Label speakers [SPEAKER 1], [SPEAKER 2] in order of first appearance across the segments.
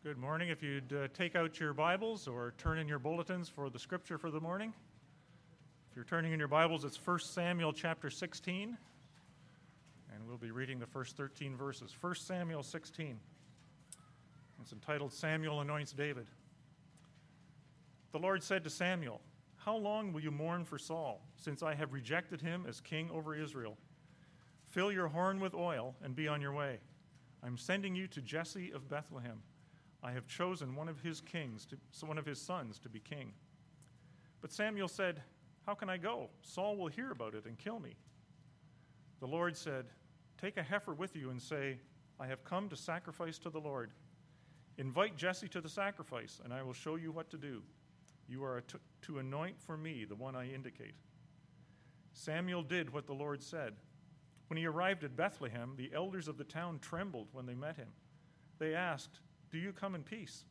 [SPEAKER 1] Good morning. If you'd take out your Bibles or turn in your bulletins for the scripture for the morning. If you're turning in your Bibles, it's 1 Samuel chapter 16, and we'll be reading the first 13 verses. 1 Samuel 16. It's entitled Samuel Anoints David. The Lord said to Samuel, "How long will you mourn for Saul, since I have rejected him as king over Israel? Fill your horn with oil and be on your way. I'm sending you to Jesse of Bethlehem. I have chosen one of his sons to be king." But Samuel said, "How can I go? Saul will hear about it and kill me." The Lord said, "Take a heifer with you and say, 'I have come to sacrifice to the Lord.' Invite Jesse to the sacrifice, and I will show you what to do. You are to anoint for me the one I indicate." Samuel did what the Lord said. When he arrived at Bethlehem, the elders of the town trembled when they met him. They asked, "Do you come in peace?"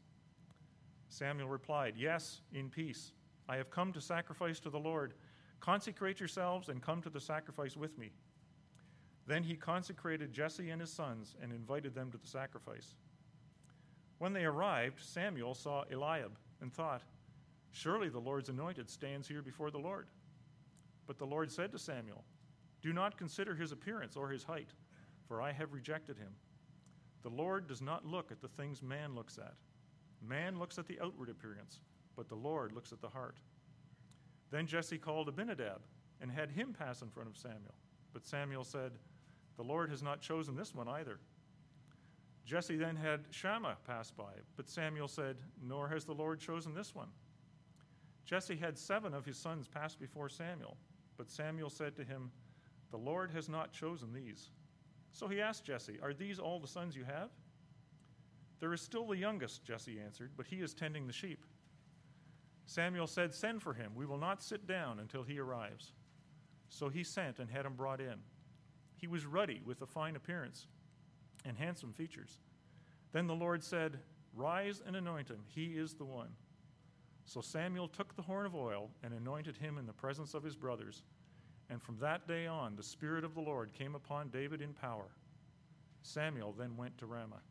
[SPEAKER 1] Samuel replied, "Yes, in peace. I have come to sacrifice to the Lord. Consecrate yourselves and come to the sacrifice with me." Then he consecrated Jesse and his sons and invited them to the sacrifice. When they arrived, Samuel saw Eliab and thought, "Surely the Lord's anointed stands here before the Lord." But the Lord said to Samuel, "Do not consider his appearance or his height, for I have rejected him. The Lord does not look at the things man looks at. Man looks at the outward appearance, but the Lord looks at the heart." Then Jesse called Abinadab and had him pass in front of Samuel. But Samuel said, "The Lord has not chosen this one either." Jesse then had Shammah pass by, but Samuel said, "Nor has the Lord chosen this one." Jesse had 7 of his sons pass before Samuel, but Samuel said to him, "The Lord has not chosen these." So he asked Jesse, "Are these all the sons you have?" "There is still the youngest," Jesse answered, "but he is tending the sheep." Samuel said, "Send for him. We will not sit down until he arrives." So he sent and had him brought in. He was ruddy with a fine appearance and handsome features. Then the Lord said, "Rise and anoint him. He is the one." So Samuel took the horn of oil and anointed him in the presence of his brothers. And from that day on, the Spirit of the Lord came upon David in power. Samuel then went to Ramah.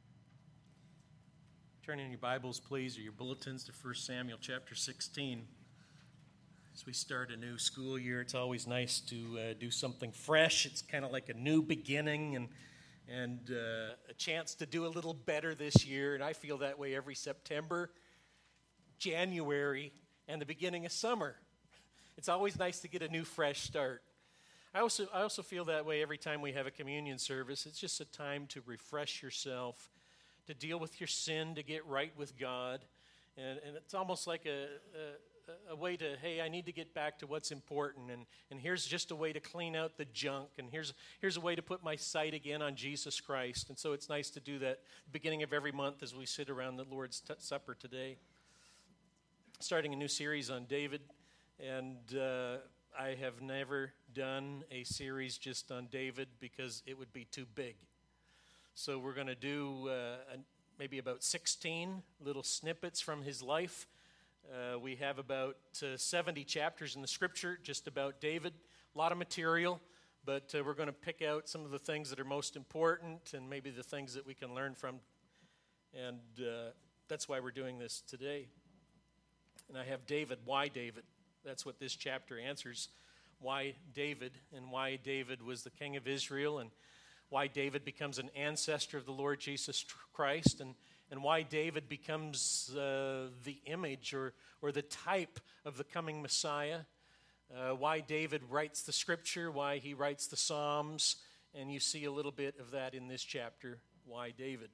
[SPEAKER 2] Turn in your Bibles, please, or your bulletins to 1 Samuel chapter 16. As we start a new school year, it's always nice to do something fresh. It's kind of like a new beginning and a chance to do a little better this year. And I feel that way every September, January, and the beginning of summer. It's always nice to get a new, fresh start. I also feel that way every time we have a communion service. It's just a time to refresh yourself, to deal with your sin, to get right with God. And it's almost like a way to, hey, I need to get back to what's important. And here's just a way to clean out the junk. And here's a way to put my sight again on Jesus Christ. And so it's nice to do that at the beginning of every month as we sit around the Lord's Supper today. Starting a new series on David. And I have never done a series just on David because it would be too big. So we're going to do maybe about 16 little snippets from his life. We have about 70 chapters in the Scripture just about David. A lot of material, but we're going to pick out some of the things that are most important and maybe the things that we can learn from. And that's why we're doing this today. And I have David. Why David? That's what this chapter answers. Why David, and why David was the king of Israel, and why David becomes an ancestor of the Lord Jesus Christ, and why David becomes the image or the type of the coming Messiah, why David writes the Scripture, why he writes the Psalms, and you see a little bit of that in this chapter, why David.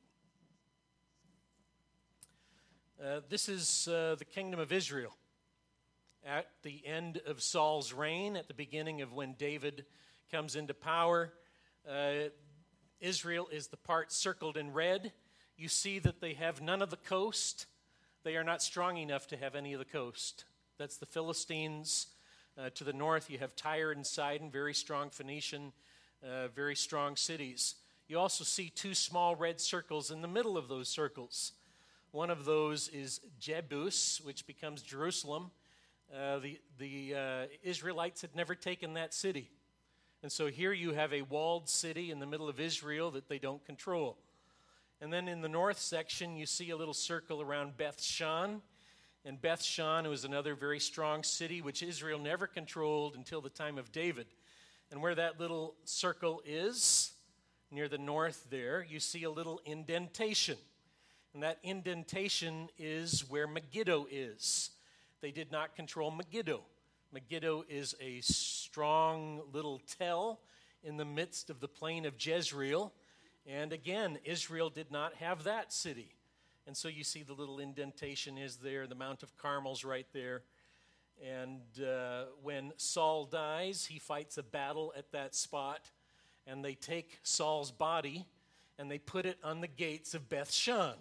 [SPEAKER 2] This is the kingdom of Israel. At the end of Saul's reign, at the beginning of when David comes into power, Israel is the part circled in red. You see that they have none of the coast. They are not strong enough to have any of the coast. That's the Philistines. To the north, you have Tyre and Sidon, very strong Phoenician, very strong cities. You also see 2 small red circles in the middle of those circles. One of those is Jebus, which becomes Jerusalem. The Israelites had never taken that city. And so here you have a walled city in the middle of Israel that they don't control. And then in the north section, you see a little circle around Beth Shan. And Beth Shan was another very strong city which Israel never controlled until the time of David. And where that little circle is, near the north there, you see a little indentation. And that indentation is where Megiddo is. They did not control Megiddo. Megiddo is a strong little tell in the midst of the plain of Jezreel. And again, Israel did not have that city. And so you see the little indentation is there, the Mount of Carmel's right there. And when Saul dies, he fights a battle at that spot. And they take Saul's body and they put it on the gates of Beth Shan.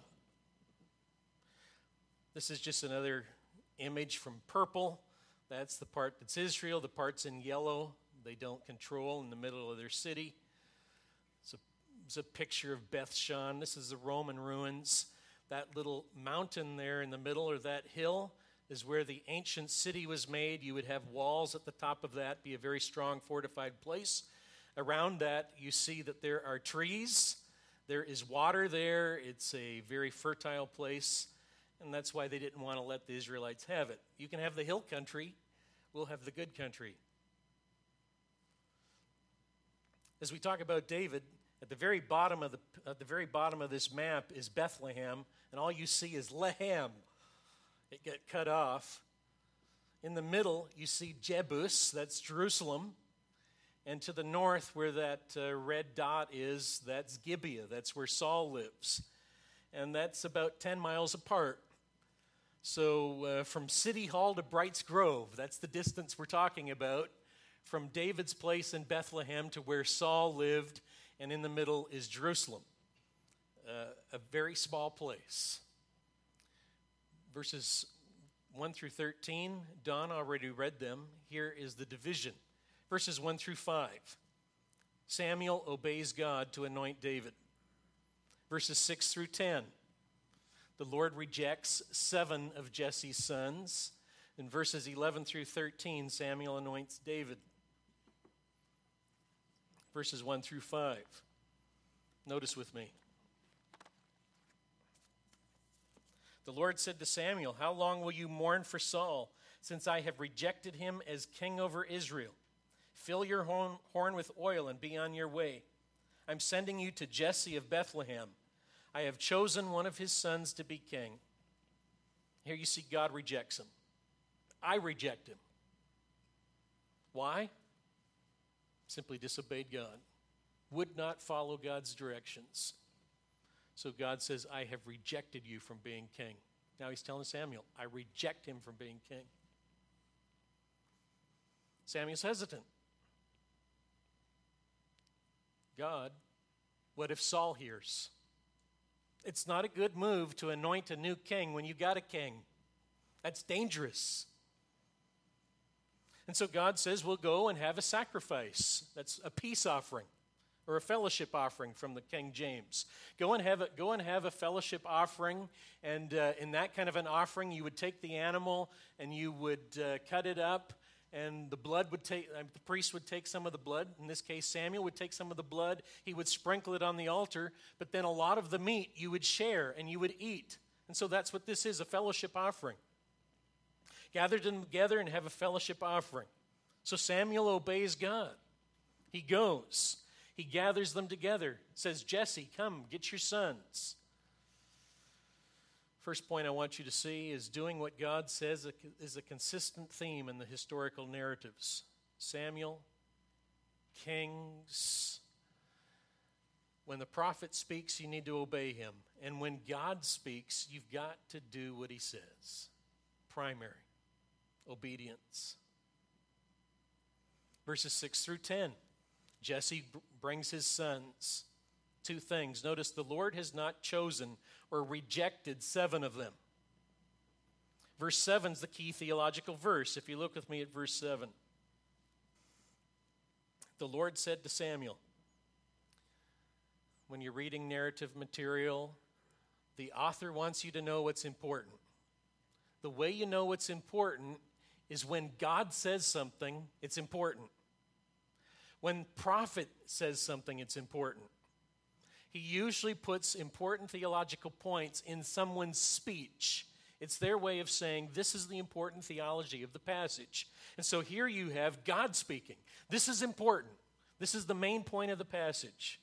[SPEAKER 2] This is just another image from purple. That's the part that's Israel. The parts in yellow, they don't control in the middle of their city. It's a picture of Beth Shan. This is the Roman ruins. That little mountain there in the middle, or that hill, is where the ancient city was made. You would have walls at the top of that, be a very strong fortified place. Around that, you see that there are trees. There is water there. It's a very fertile place, and that's why they didn't want to let the Israelites have it. You can have the hill country. We'll have the good country. As we talk about David, at the very bottom of this map is Bethlehem, and all you see is Lehem. It got cut off. In the middle, you see Jebus, that's Jerusalem. And to the north, where that red dot is, that's Gibeah. That's where Saul lives. And that's about 10 miles apart. So from City Hall to Bright's Grove, that's the distance we're talking about. From David's place in Bethlehem to where Saul lived, and in the middle is Jerusalem. A very small place. Verses 1 through 13, Don already read them. Here is the division. Verses 1 through 5. Samuel obeys God to anoint David. Verses 6 through 10. The Lord rejects 7 of Jesse's sons. In verses 11 through 13, Samuel anoints David. Verses 1 through 5. Notice with me. The Lord said to Samuel, "How long will you mourn for Saul, since I have rejected him as king over Israel? Fill your horn with oil and be on your way. I'm sending you to Jesse of Bethlehem. I have chosen one of his sons to be king." Here you see God rejects him. I reject him. Why? Simply disobeyed God. Would not follow God's directions. So God says, I have rejected you from being king. Now he's telling Samuel, I reject him from being king. Samuel's hesitant. God, what if Saul hears? It's not a good move to anoint a new king when you got a king. That's dangerous. And so God says, we'll go and have a sacrifice. That's a peace offering or a fellowship offering from the King James. Go and have a fellowship offering, and in that kind of an offering, you would take the animal and you would cut it up, and the priest would take some of the blood. In this case, Samuel would take some of the blood. He would sprinkle it on the altar, but then a lot of the meat you would share and you would eat. And so that's what this is, a fellowship offering. Gather them together and have a fellowship offering. So Samuel obeys God. He goes. He gathers them together. Says, Jesse, come, get your sons. First point I want you to see is doing what God says is a consistent theme in the historical narratives. Samuel, kings. When the prophet speaks, you need to obey him. And when God speaks, you've got to do what he says. Primary. Obedience. Verses 6 through 10. Jesse brings his sons. 2 things. Notice the Lord has not chosen or rejected 7 of them. Verse 7 is the key theological verse. If you look with me at verse 7. The Lord said to Samuel, when you're reading narrative material, the author wants you to know what's important. The way you know what's important is when God says something, it's important. When prophet says something, it's important. He usually puts important theological points in someone's speech. It's their way of saying, this is the important theology of the passage. And so here you have God speaking. This is important. This is the main point of the passage.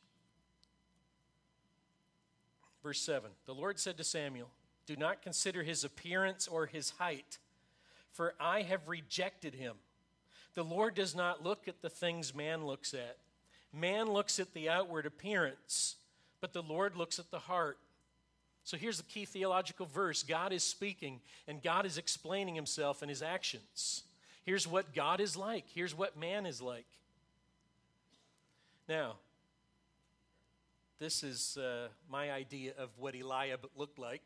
[SPEAKER 2] Verse 7, the Lord said to Samuel, do not consider his appearance or his height, for I have rejected him. The Lord does not look at the things man looks at. Man looks at the outward appearance, but the Lord looks at the heart. So here's the key theological verse. God is speaking, and God is explaining himself and his actions. Here's what God is like. Here's what man is like. Now, this is my idea of what Eliab looked like.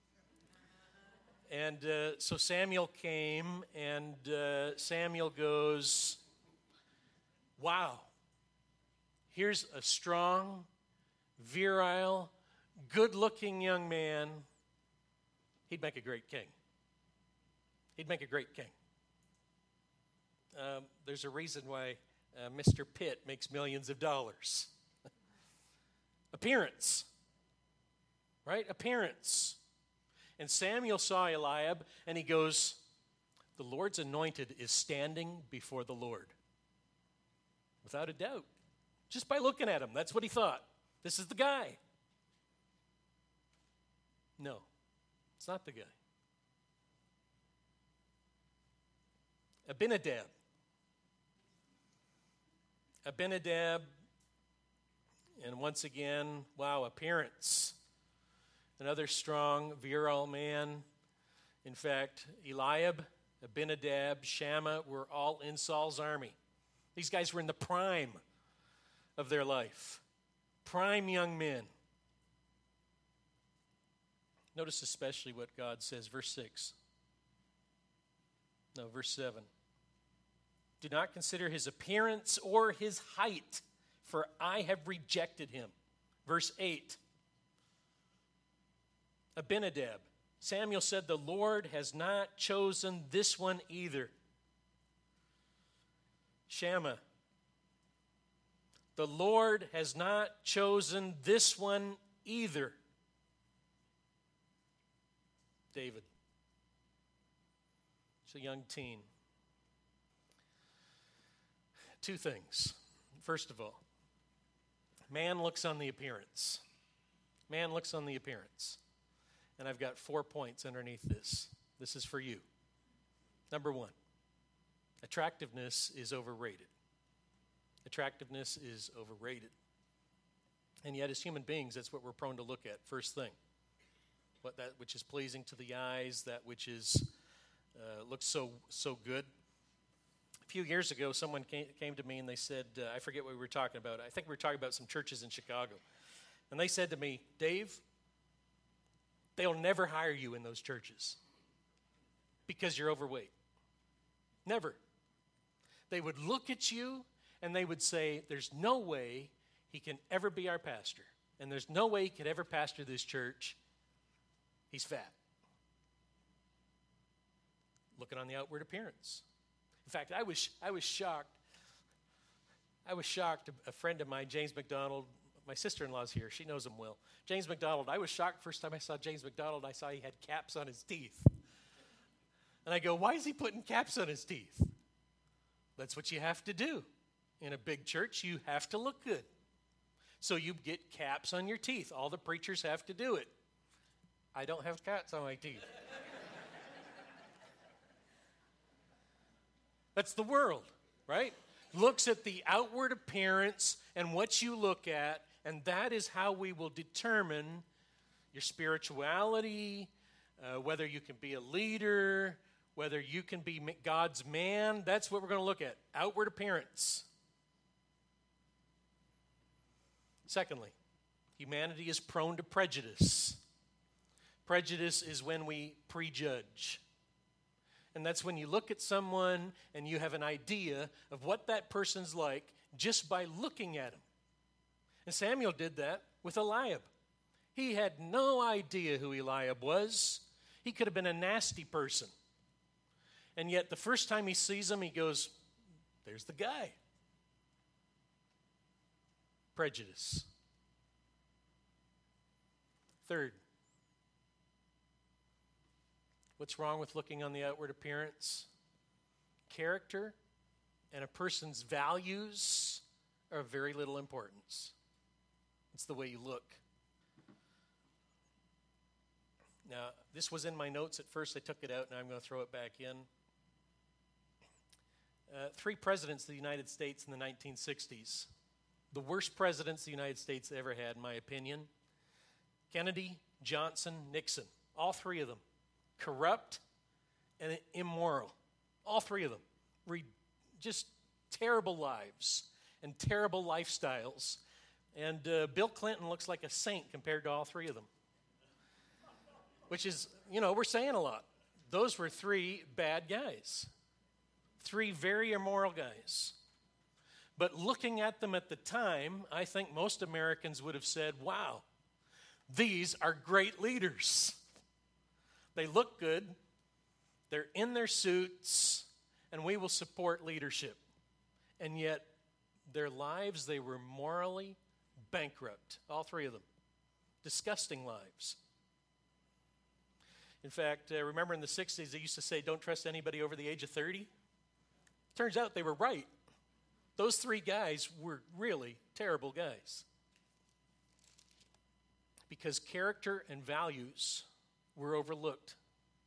[SPEAKER 2] And so Samuel came, and Samuel goes, wow, here's a strong, virile, good-looking young man. He'd make a great king. He'd make a great king. There's a reason why Mr. Pitt makes millions of dollars. Appearance, right? Appearance. And Samuel saw Eliab, and he goes, the Lord's anointed is standing before the Lord. Without a doubt. Just by looking at him, that's what he thought. This is the guy. No, it's not the guy. Abinadab. Abinadab, and once again, wow, appearance. Another strong, virile man. In fact, Eliab, Abinadab, Shammah were all in Saul's army. These guys were in the prime of their life. Prime young men. Notice especially what God says, verse 6. No, verse 7. Do not consider his appearance or his height, for I have rejected him. Verse 8. Abinadab. Samuel said, the Lord has not chosen this one either. Shammah. The Lord has not chosen this one either. David. He's a young teen. Two things. First of all, man looks on the appearance. Man looks on the appearance. And I've got 4 points underneath this. This is for you. Number 1, attractiveness is overrated. Attractiveness is overrated. And yet, as human beings, that's what we're prone to look at, first thing. That which is pleasing to the eyes, that which is looks so good. A few years ago, someone came to me and they said, I forget what we were talking about. I think we were talking about some churches in Chicago. And they said to me, Dave, they'll never hire you in those churches because you're overweight. Never. They would look at you and they would say, there's no way he can ever be our pastor. And there's no way he could ever pastor this church. He's fat. Looking on the outward appearance. In fact, I was shocked. I was shocked. A friend of mine, James McDonald, my sister-in-law's here. She knows him well. James McDonald. I was shocked first time I saw James McDonald. I saw he had caps on his teeth. And I go, why is he putting caps on his teeth? That's what you have to do. In a big church, you have to look good. So you get caps on your teeth. All the preachers have to do it. I don't have caps on my teeth. That's the world, right? Looks at the outward appearance and what you look at, and that is how we will determine your spirituality, whether you can be a leader, whether you can be God's man. That's what we're going to look at, outward appearance. Secondly, humanity is prone to prejudice. Prejudice is when we prejudge. And that's when you look at someone and you have an idea of what that person's like just by looking at him. And Samuel did that with Eliab. He had no idea who Eliab was. He could have been a nasty person. And yet the first time he sees him, he goes, there's the guy. Prejudice. Third, what's wrong with looking on the outward appearance? Character and a person's values are of very little importance. It's the way you look. Now, this was in my notes at first. I took it out, and I'm going to throw it back in. 3 presidents of the United States in the 1960s. The worst presidents the United States ever had, in my opinion. Kennedy, Johnson, Nixon. All 3 of them. Corrupt and immoral. All 3 of them. Just terrible lives and terrible lifestyles. And Bill Clinton looks like a saint compared to all 3 of them. Which is, we're saying a lot. Those were 3 bad guys. 3 very immoral guys. But looking at them at the time, I think most Americans would have said, wow, these are great leaders. They look good, they're in their suits, and we will support leadership. And yet, their lives, they were morally bankrupt, all 3 of them. Disgusting lives. In fact, remember in the 60s, they used to say, don't trust anybody over the age of 30? Turns out they were right. Those 3 guys were really terrible guys. Because character and values were overlooked.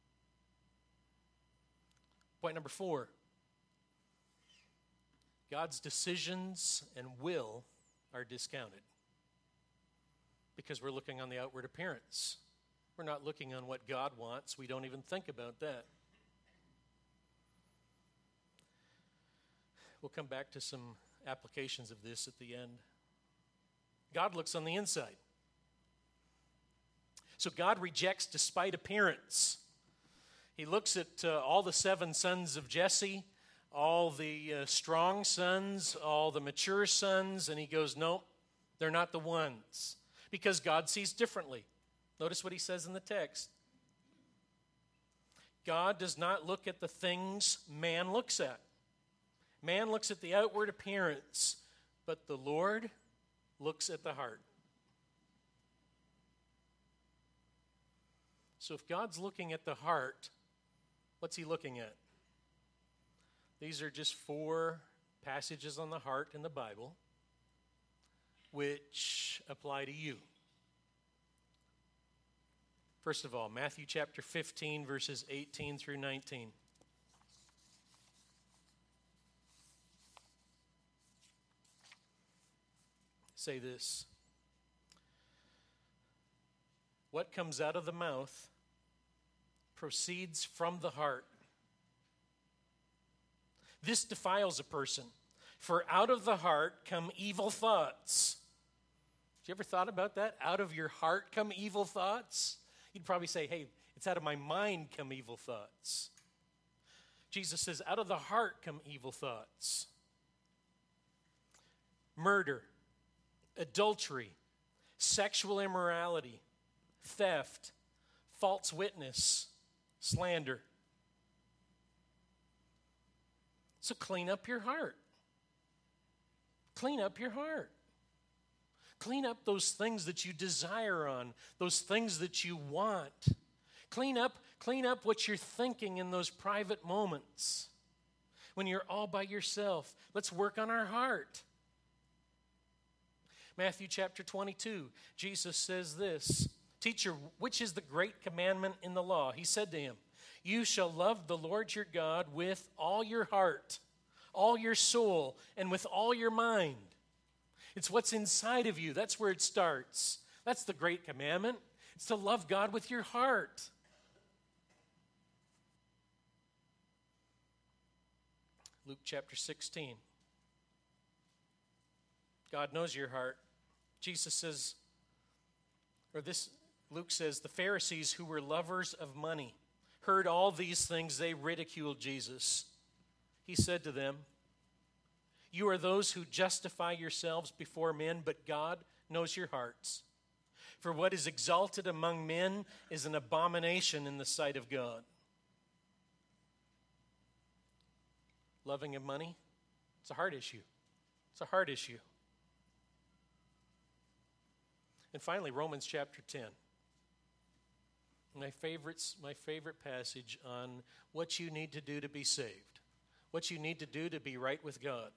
[SPEAKER 2] Point number 4. God's decisions and will are discounted. Because we're looking on the outward appearance. We're not looking on what God wants. We don't even think about that. We'll come back to some applications of this at the end. God looks on the inside. So God rejects despite appearance. He looks at all the 7 sons of Jesse, all the strong sons, all the mature sons, and he goes, no, they're not the ones. Because God sees differently. Notice what he says in the text. God does not look at the things man looks at. Man looks at the outward appearance, but the Lord looks at the heart. So if God's looking at the heart, what's he looking at? These are just 4 passages on the heart in the Bible which apply to you. First of all, Matthew chapter 15, verses 18 through 19. Say this. What comes out of the mouth proceeds from the heart. This defiles a person, for out of the heart come evil thoughts. Have you ever thought about that? Out of your heart come evil thoughts? You'd probably say, hey, it's out of my mind come evil thoughts. Jesus says, out of the heart come evil thoughts. Murder, adultery, sexual immorality, theft, false witness, slander. So clean up your heart. Clean up your heart. Clean up those things that you desire on, those things that you want. Clean up what you're thinking in those private moments when you're all by yourself. Let's work on our heart. Matthew chapter 22, Jesus says this, Teacher, which is the great commandment in the law? He said to him, you shall love the Lord your God with all your heart, all your soul, and with all your mind. It's what's inside of you. That's where it starts. That's the great commandment. It's to love God with your heart. Luke chapter 16. God knows your heart. Jesus says, Luke says, the Pharisees who were lovers of money heard all these things. They ridiculed Jesus. He said to them, you are those who justify yourselves before men, but God knows your hearts. For what is exalted among men is an abomination in the sight of God. Loving of money, it's a heart issue. It's a heart issue. And finally, Romans chapter 10. My favorite passage on what you need to do to be saved, what you need to do to be right with God.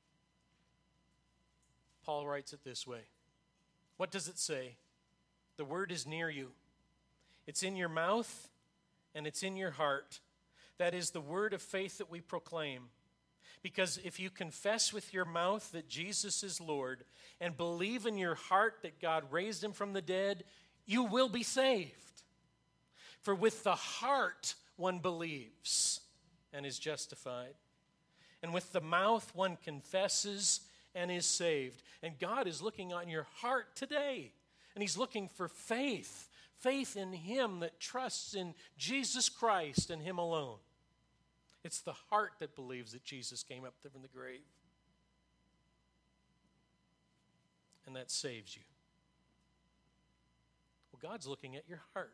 [SPEAKER 2] Paul writes it this way. What does it say? The word is near you. It's in your mouth and it's in your heart. That is the word of faith that we proclaim. Because if you confess with your mouth that Jesus is Lord and believe in your heart that God raised him from the dead, you will be saved. For with the heart one believes and is justified. And with the mouth one confesses and is saved. And God is looking on your heart today. And he's looking for faith. Faith in him that trusts in Jesus Christ and him alone. It's the heart that believes that Jesus came up from the grave. And that saves you. Well, God's looking at your heart.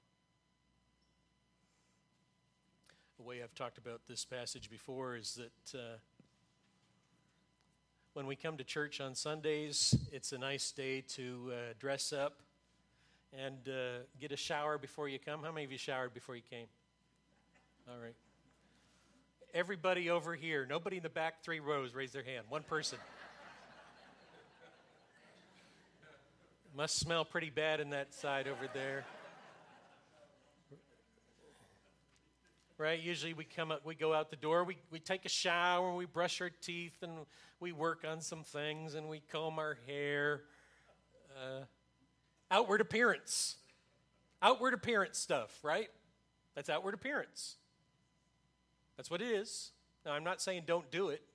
[SPEAKER 2] The way I've talked about this passage before is that when we come to church on Sundays, it's a nice day to dress up and get a shower before you come. How many of you showered before you came? All right. Everybody over here, nobody in the back 3 rows raised their hand. One person. Must smell pretty bad in that side over there. Right? Usually we come up, we go out the door, we take a shower, we brush our teeth, and we work on some things, and we comb our hair. Outward appearance. Outward appearance stuff, right? That's outward appearance. That's what it is. Now, I'm not saying don't do it.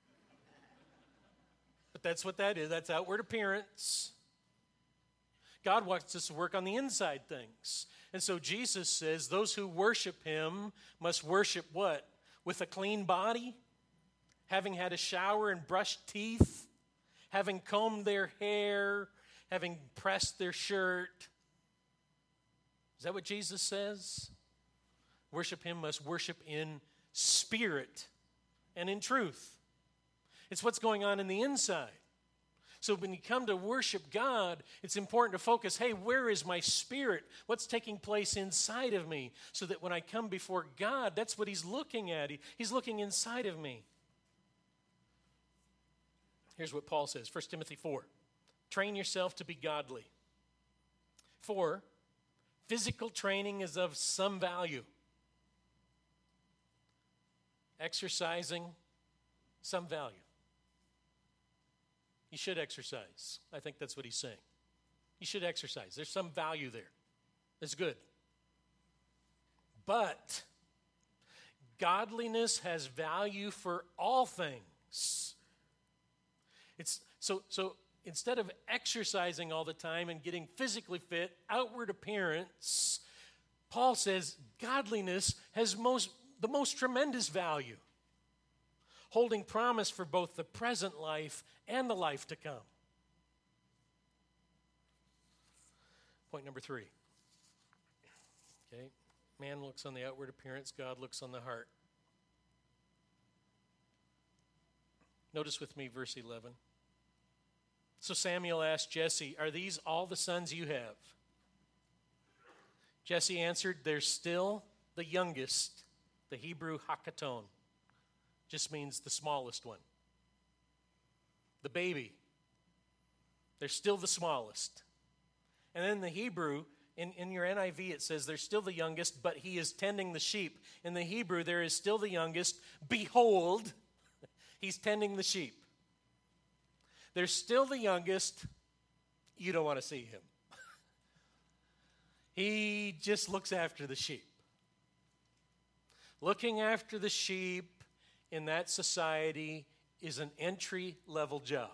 [SPEAKER 2] But that's what that is. That's outward appearance. God wants us to work on the inside things. And so Jesus says those who worship him must worship what? With a clean body, having had a shower and brushed teeth, having combed their hair, having pressed their shirt. Is that what Jesus says? Worship him must worship in spirit and in truth. It's what's going on in the inside. So when you come to worship God, it's important to focus, hey, where is my spirit? What's taking place inside of me? So that when I come before God, that's what he's looking at. He's looking inside of me. Here's what Paul says, 1 Timothy 4. Train yourself to be godly. 4, physical training is of some value. Exercising, some value. You should exercise. I think that's what he's saying. You should exercise. There's some value there. It's good. But godliness has value for all things. It's so instead of exercising all the time and getting physically fit, outward appearance, Paul says godliness has the most tremendous value, holding promise for both the present life and the life to come. Point number 3. Okay, man looks on the outward appearance, God looks on the heart. Notice with me verse 11. So Samuel asked Jesse, "Are these all the sons you have?" Jesse answered, "There's still the youngest." The Hebrew hakaton just means the smallest one. The baby. They're still the smallest. And then the Hebrew, in your NIV, it says they're still the youngest, but he is tending the sheep. In the Hebrew, there is still the youngest. Behold, he's tending the sheep. They're still the youngest. You don't want to see him. He just looks after the sheep. Looking after the sheep in that society is an entry-level job.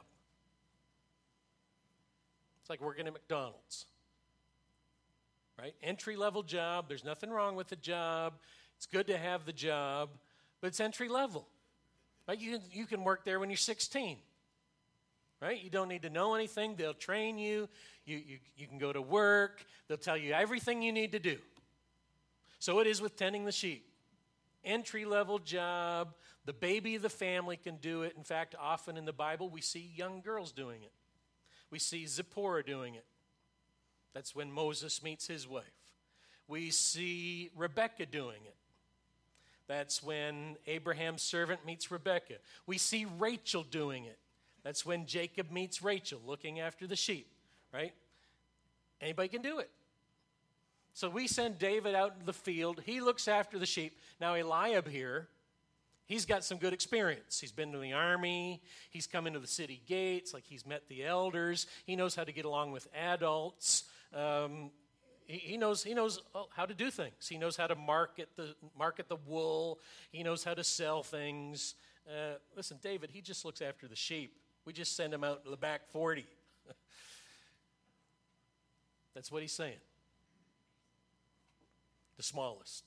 [SPEAKER 2] It's like working at McDonald's, right? Entry-level job. There's nothing wrong with the job. It's good to have the job, but it's entry-level. Right? You can work there when you're 16, right? You don't need to know anything. They'll train you. You can go to work. They'll tell you everything you need to do. So it is with tending the sheep. Entry-level job. The baby of the family can do it. In fact, often in the Bible, we see young girls doing it. We see Zipporah doing it. That's when Moses meets his wife. We see Rebekah doing it. That's when Abraham's servant meets Rebekah. We see Rachel doing it. That's when Jacob meets Rachel, looking after the sheep, right? Anybody can do it. So we send David out in the field. He looks after the sheep. Now Eliab here, he's got some good experience. He's been to the army. He's come into the city gates. Like, he's met the elders. He knows how to get along with adults. He knows how to do things. He knows how to market the wool. He knows how to sell things. Listen, David, he just looks after the sheep. We just send him out to the back 40. That's what he's saying. The smallest.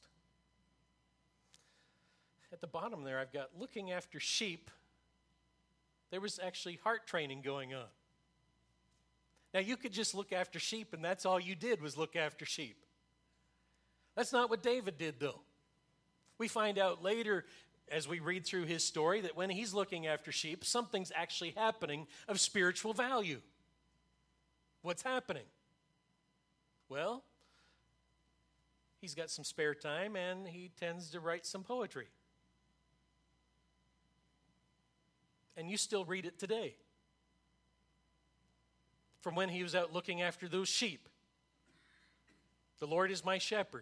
[SPEAKER 2] At the bottom there, I've got looking after sheep. There was actually heart training going on. Now, you could just look after sheep, and that's all you did was look after sheep. That's not what David did, though. We find out later, as we read through his story, that when he's looking after sheep, something's actually happening of spiritual value. What's happening? Well, he's got some spare time, and he tends to write some poetry. And you still read it today. From when he was out looking after those sheep. The Lord is my shepherd.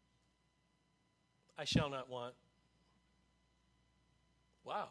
[SPEAKER 2] I shall not want. Wow.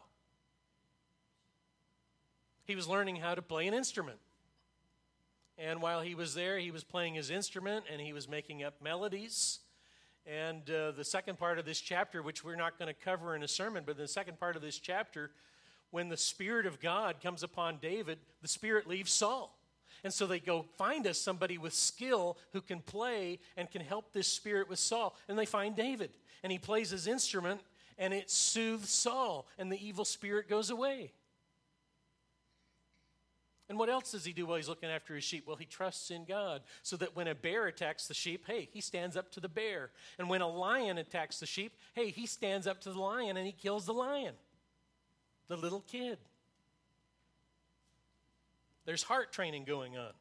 [SPEAKER 2] He was learning how to play an instrument. And while he was there, he was playing his instrument and he was making up melodies. And the second part of this chapter, which we're not going to cover in a sermon, but the second part of this chapter, when the Spirit of God comes upon David, the Spirit leaves Saul. And so they go, find us somebody with skill who can play and can help this spirit with Saul. And they find David. And he plays his instrument, and it soothes Saul, and the evil spirit goes away. And what else does he do while he's looking after his sheep? Well, he trusts in God, so that when a bear attacks the sheep, hey, he stands up to the bear. And when a lion attacks the sheep, hey, he stands up to the lion and he kills the lion. The little kid. There's heart training going on.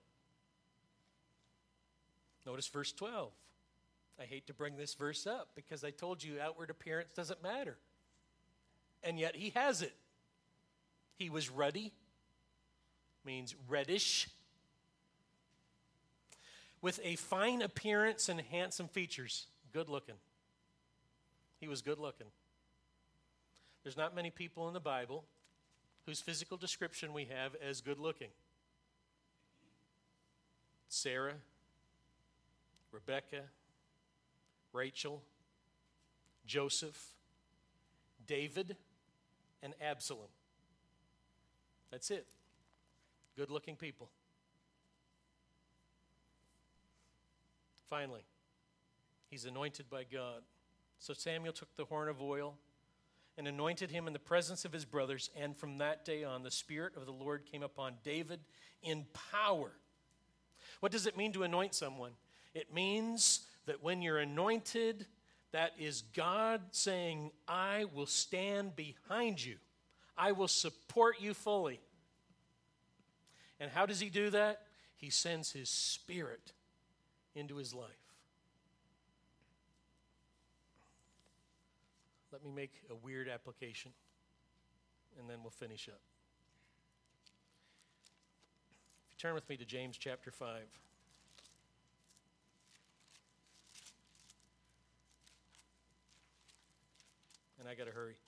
[SPEAKER 2] Notice verse 12. I hate to bring this verse up because I told you outward appearance doesn't matter. And yet he has it. He was ruddy, means reddish, with a fine appearance and handsome features. Good looking. He was good looking. There's not many people in the Bible whose physical description we have as good looking. Sarah, Rebekah, Rachel, Joseph, David, and Absalom. That's it. Good-looking people. Finally, he's anointed by God. So Samuel took the horn of oil and anointed him in the presence of his brothers, and from that day on, the Spirit of the Lord came upon David in power. What does it mean to anoint someone? It means that when you're anointed, that is God saying, I will stand behind you. I will support you fully. And how does he do that? He sends his Spirit into his life. Let me make a weird application, and then we'll finish up. If you turn with me to James chapter 5. And I got to hurry.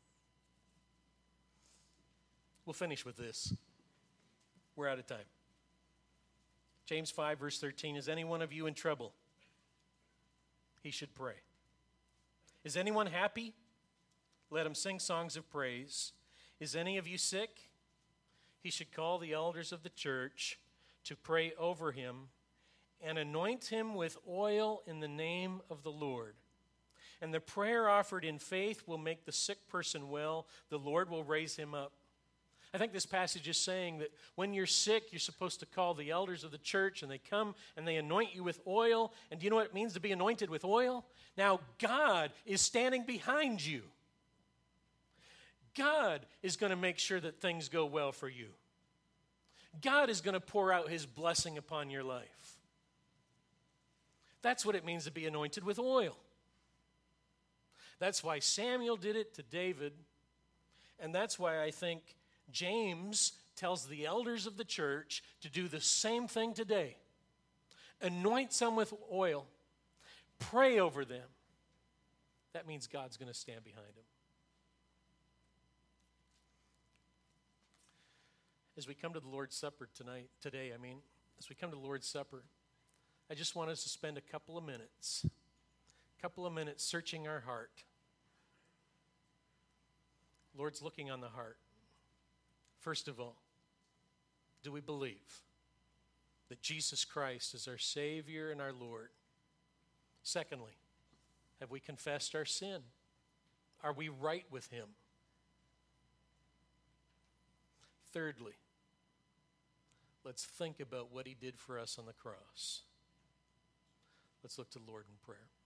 [SPEAKER 2] We'll finish with this. We're out of time. James 5, verse 13. Is any one of you in trouble? He should pray. Is anyone happy? Let him sing songs of praise. Is any of you sick? He should call the elders of the church to pray over him and anoint him with oil in the name of the Lord. And the prayer offered in faith will make the sick person well. The Lord will raise him up. I think this passage is saying that when you're sick, you're supposed to call the elders of the church, and they come and they anoint you with oil. And do you know what it means to be anointed with oil? Now, God is standing behind you. God is going to make sure that things go well for you. God is going to pour out his blessing upon your life. That's what it means to be anointed with oil. That's why Samuel did it to David, and that's why I think James tells the elders of the church to do the same thing today. Anoint some with oil. Pray over them. That means God's going to stand behind them. As we come to the Lord's Supper today, as we come to the Lord's Supper, I just want us to spend a couple of minutes searching our heart. Lord's looking on the heart. First of all, do we believe that Jesus Christ is our Savior and our Lord? Secondly, have we confessed our sin? Are we right with Him? Thirdly, let's think about what He did for us on the cross. Let's look to the Lord in prayer.